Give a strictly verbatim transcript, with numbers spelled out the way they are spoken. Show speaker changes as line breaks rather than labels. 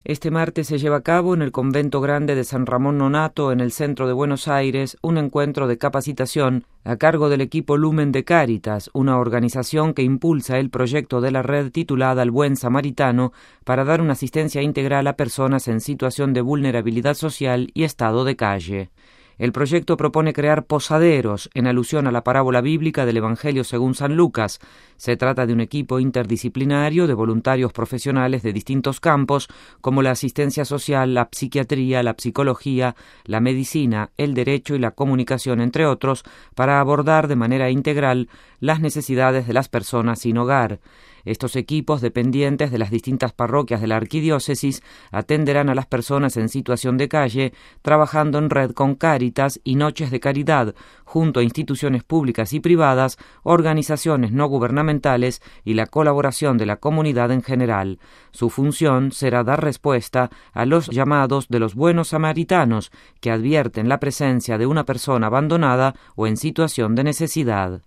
Este martes se lleva a cabo en el Convento Grande de San Ramón Nonnato, en el centro de Buenos Aires, un encuentro de capacitación a cargo del equipo Lumen de Cáritas, una organización que impulsa el proyecto de la red titulada El Buen Samaritano para dar una asistencia integral a personas en situación de vulnerabilidad social y estado de calle. El proyecto propone crear posaderos, en alusión a la parábola bíblica del Evangelio según San Lucas. Se trata de un equipo interdisciplinario de voluntarios profesionales de distintos campos, como la asistencia social, la psiquiatría, la psicología, la medicina, el derecho y la comunicación, entre otros, para abordar de manera integral las necesidades de las personas sin hogar. Estos equipos, dependientes de las distintas parroquias de la arquidiócesis, atenderán a las personas en situación de calle, trabajando en red con Cáritas y Noches de Caridad, junto a instituciones públicas y privadas, organizaciones no gubernamentales y la colaboración de la comunidad en general. Su función será dar respuesta a los llamados de los buenos samaritanos, que advierten la presencia de una persona abandonada o en situación de necesidad.